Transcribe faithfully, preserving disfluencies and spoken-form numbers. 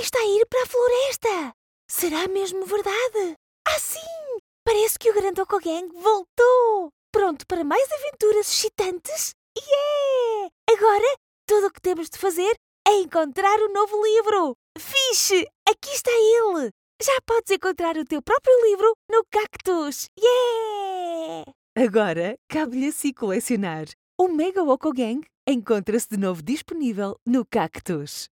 está a ir para a floresta! Será mesmo verdade? Ah, sim! Parece que o Grande Okogang voltou! Pronto para mais aventuras excitantes? Yeah! Agora, tudo o que temos de fazer é encontrar o novo livro! Fixe! Aqui está ele! Já podes encontrar o teu próprio livro no Cactus! Yeah! Agora, cabe-lhe assim colecionar. O Mega Okogang encontra-se de novo disponível no Cactus.